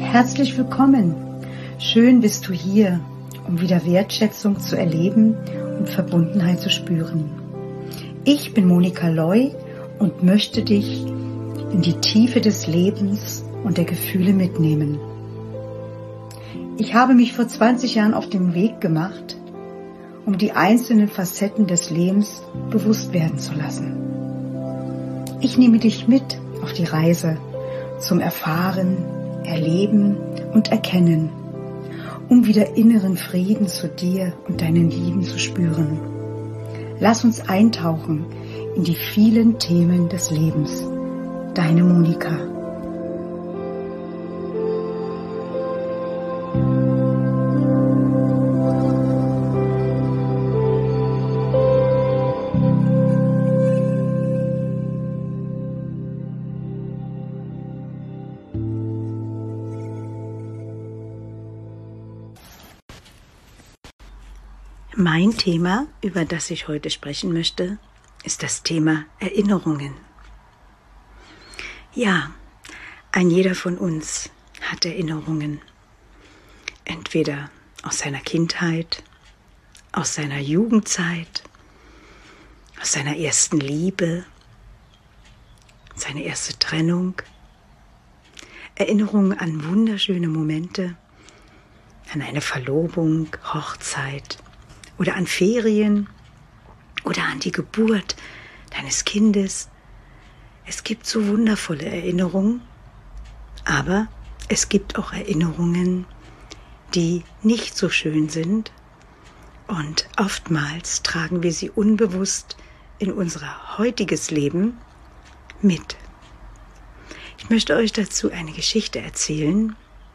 Herzlich willkommen. Schön bist du hier, um wieder Wertschätzung zu erleben und Verbundenheit zu spüren. Ich bin Monika Loy und möchte dich in die Tiefe des Lebens und der Gefühle mitnehmen. Ich habe mich vor 20 Jahren auf den Weg gemacht, um die einzelnen Facetten des Lebens bewusst werden zu lassen. Ich nehme dich mit auf die Reise zum Erfahren, Erleben und Erkennen, um wieder inneren Frieden zu dir und deinen Lieben zu spüren. Lass uns eintauchen in die vielen Themen des Lebens. Deine Monika. Mein Thema, über das ich heute sprechen möchte, ist das Thema Erinnerungen. Ja, ein jeder von uns hat Erinnerungen. Entweder aus seiner Kindheit, aus seiner Jugendzeit, aus seiner ersten Liebe, seine erste Trennung. Erinnerungen an wunderschöne Momente, an eine Verlobung, Hochzeit, oder an Ferien oder an die Geburt deines Kindes. Es gibt so wundervolle Erinnerungen, aber es gibt auch Erinnerungen, die nicht so schön sind und oftmals tragen wir sie unbewusst in unser heutiges Leben mit. Ich möchte euch dazu eine Geschichte erzählen,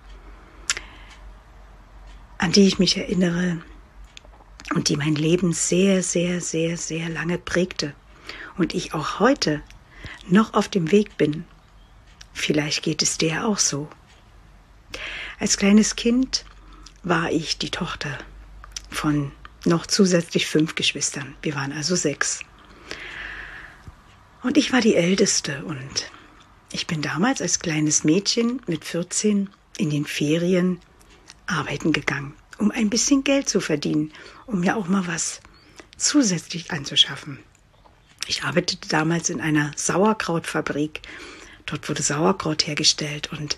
an die ich mich erinnere, und die mein Leben sehr, sehr, sehr, sehr lange prägte und ich auch heute noch auf dem Weg bin. Vielleicht geht es dir auch so. Als kleines Kind war ich die Tochter von noch zusätzlich 5 Geschwistern. Wir waren also 6. Und ich war die Älteste und ich bin damals als kleines Mädchen mit 14 in den Ferien arbeiten gegangen, um ein bisschen Geld zu verdienen, um mir auch mal was zusätzlich anzuschaffen. Ich arbeitete damals in einer Sauerkrautfabrik. Dort wurde Sauerkraut hergestellt und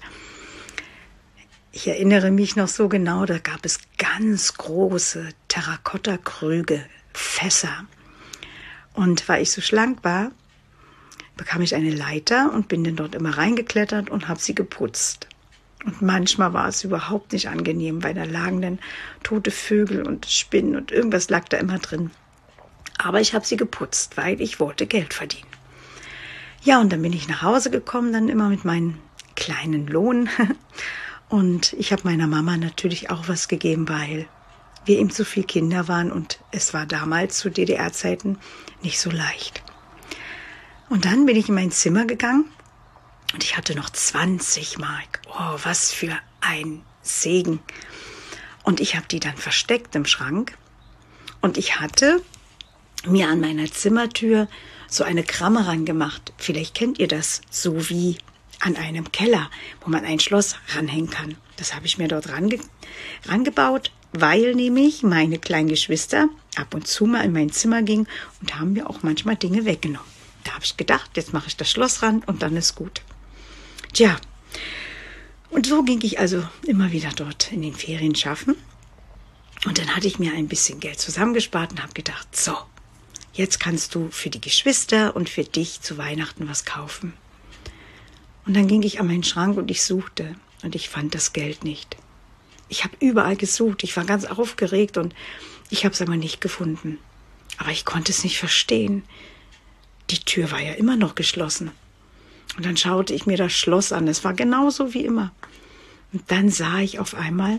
ich erinnere mich noch so genau, da gab es ganz große Terrakotta-Krüge, Fässer. Und weil ich so schlank war, bekam ich eine Leiter und bin dann dort immer reingeklettert und habe sie geputzt. Und manchmal war es überhaupt nicht angenehm, weil da lagen dann tote Vögel und Spinnen und irgendwas lag da immer drin. Aber ich habe sie geputzt, weil ich wollte Geld verdienen. Ja, und dann bin ich nach Hause gekommen, dann immer mit meinem kleinen Lohn. Und ich habe meiner Mama natürlich auch was gegeben, weil wir eben so viele Kinder waren und es war damals zu DDR-Zeiten nicht so leicht. Und dann bin ich in mein Zimmer gegangen. Und ich hatte noch 20 Mark. Oh, was für ein Segen. Und ich habe die dann versteckt im Schrank. Und ich hatte mir an meiner Zimmertür so eine Kramme rangemacht. Vielleicht kennt ihr das, so wie an einem Keller, wo man ein Schloss ranhängen kann. Das habe ich mir dort rangebaut, weil nämlich meine kleinen Geschwister ab und zu mal in mein Zimmer gingen und haben mir auch manchmal Dinge weggenommen. Da habe ich gedacht, jetzt mache ich das Schloss ran und dann ist gut. Tja, und so ging ich also immer wieder dort in den Ferien schaffen. Und dann hatte ich mir ein bisschen Geld zusammengespart und habe gedacht, so, jetzt kannst du für die Geschwister und für dich zu Weihnachten was kaufen. Und dann ging ich an meinen Schrank und ich suchte und ich fand das Geld nicht. Ich habe überall gesucht, ich war ganz aufgeregt und ich habe es aber nicht gefunden. Aber ich konnte es nicht verstehen. Die Tür war ja immer noch geschlossen. Und dann schaute ich mir das Schloss an. Es war genauso wie immer. Und dann sah ich auf einmal,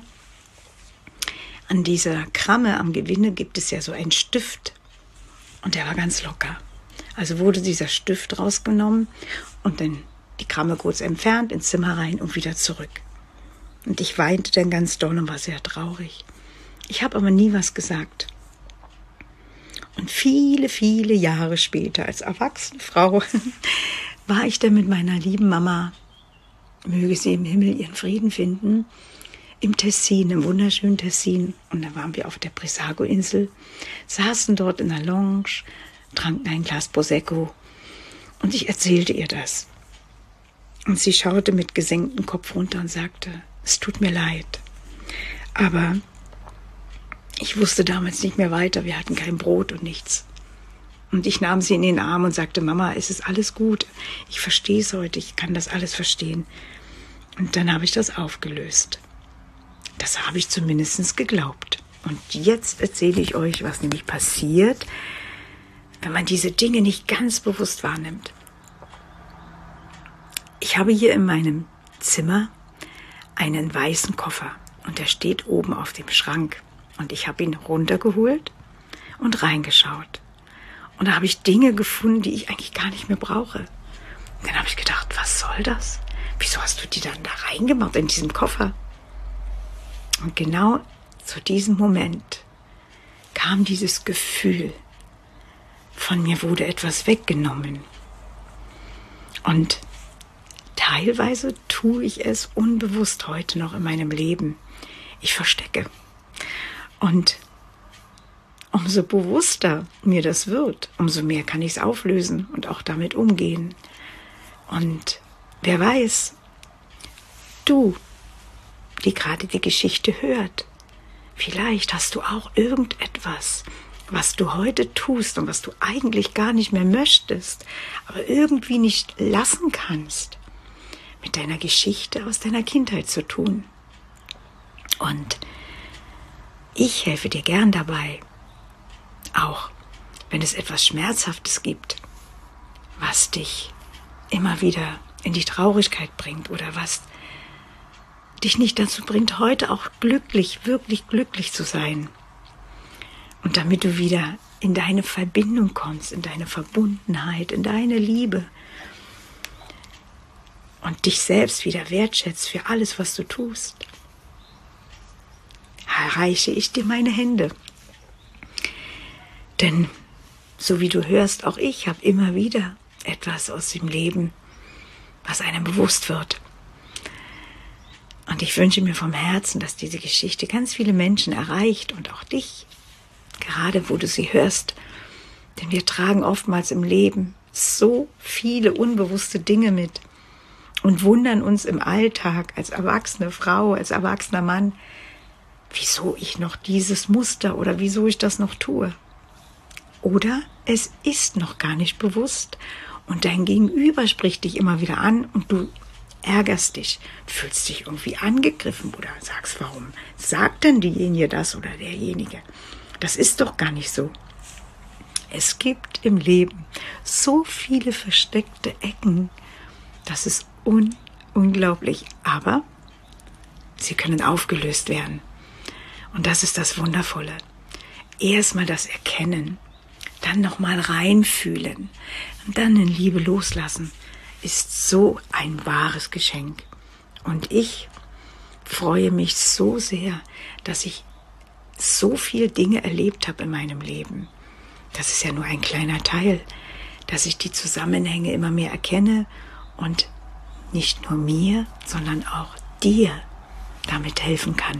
an dieser Kramme am Gewinde gibt es ja so einen Stift. Und der war ganz locker. Also wurde dieser Stift rausgenommen und dann die Kramme kurz entfernt, ins Zimmer rein und wieder zurück. Und ich weinte dann ganz doll und war sehr traurig. Ich habe aber nie was gesagt. Und viele, viele Jahre später, als erwachsene Frau, war ich dann mit meiner lieben Mama möge sie im Himmel ihren Frieden finden, im Tessin, im wunderschönen Tessin. Und da waren wir auf der Brissago-Insel, saßen dort in der Lounge, tranken ein Glas Prosecco und ich erzählte ihr das. Und sie schaute mit gesenktem Kopf runter und sagte, es tut mir leid. Aber ich wusste damals nicht mehr weiter, wir hatten kein Brot und nichts. Und ich nahm sie in den Arm und sagte, Mama, es ist alles gut. Ich verstehe es heute, ich kann das alles verstehen. Und dann habe ich das aufgelöst. Das habe ich zumindest geglaubt. Und jetzt erzähle ich euch, was nämlich passiert, wenn man diese Dinge nicht ganz bewusst wahrnimmt. Ich habe hier in meinem Zimmer einen weißen Koffer und der steht oben auf dem Schrank. Und ich habe ihn runtergeholt und reingeschaut. Und da habe ich Dinge gefunden, die ich eigentlich gar nicht mehr brauche. Und dann habe ich gedacht, was soll das? Wieso hast du die dann da reingemacht in diesen Koffer? Und genau zu diesem Moment kam dieses Gefühl, von mir wurde etwas weggenommen. Und teilweise tue ich es unbewusst heute noch in meinem Leben. Ich verstecke. Und umso bewusster mir das wird, umso mehr kann ich es auflösen und auch damit umgehen. Und wer weiß, du, die gerade die Geschichte hört, vielleicht hast du auch irgendetwas, was du heute tust und was du eigentlich gar nicht mehr möchtest, aber irgendwie nicht lassen kannst, mit deiner Geschichte aus deiner Kindheit zu tun. Und ich helfe dir gern dabei, auch wenn es etwas Schmerzhaftes gibt, was dich immer wieder in die Traurigkeit bringt oder was dich nicht dazu bringt, heute auch glücklich, wirklich glücklich zu sein. Und damit du wieder in deine Verbindung kommst, in deine Verbundenheit, in deine Liebe und dich selbst wieder wertschätzt für alles, was du tust, reiche ich dir meine Hände. Denn, so wie du hörst, auch ich habe immer wieder etwas aus dem Leben, was einem bewusst wird. Und ich wünsche mir vom Herzen, dass diese Geschichte ganz viele Menschen erreicht und auch dich, gerade wo du sie hörst. Denn wir tragen oftmals im Leben so viele unbewusste Dinge mit und wundern uns im Alltag als erwachsene Frau, als erwachsener Mann, wieso ich noch dieses Muster oder wieso ich das noch tue. Oder es ist noch gar nicht bewusst und dein Gegenüber spricht dich immer wieder an und du ärgerst dich, fühlst dich irgendwie angegriffen oder sagst, warum sagt denn diejenige das oder derjenige? Das ist doch gar nicht so. Es gibt im Leben so viele versteckte Ecken, das ist unglaublich, aber sie können aufgelöst werden. Und das ist das Wundervolle. Erstmal das Erkennen, dann nochmal reinfühlen und dann in Liebe loslassen, ist so ein wahres Geschenk. Und ich freue mich so sehr, dass ich so viele Dinge erlebt habe in meinem Leben. Das ist ja nur ein kleiner Teil, dass ich die Zusammenhänge immer mehr erkenne und nicht nur mir, sondern auch dir damit helfen kann.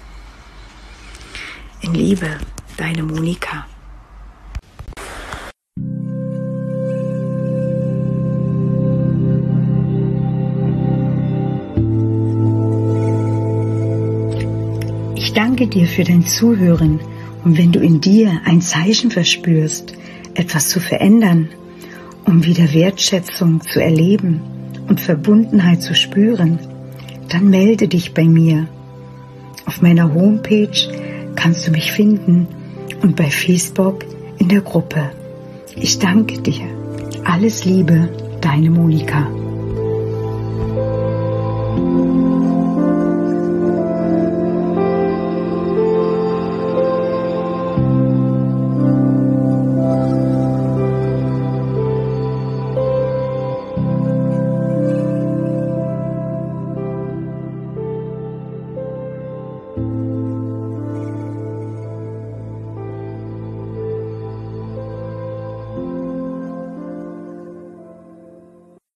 In Liebe, deine Monika. Ich danke dir für dein Zuhören und wenn du in dir ein Zeichen verspürst, etwas zu verändern, um wieder Wertschätzung zu erleben und Verbundenheit zu spüren, dann melde dich bei mir. Auf meiner Homepage kannst du mich finden und bei Facebook in der Gruppe. Ich danke dir. Alles Liebe, deine Monika.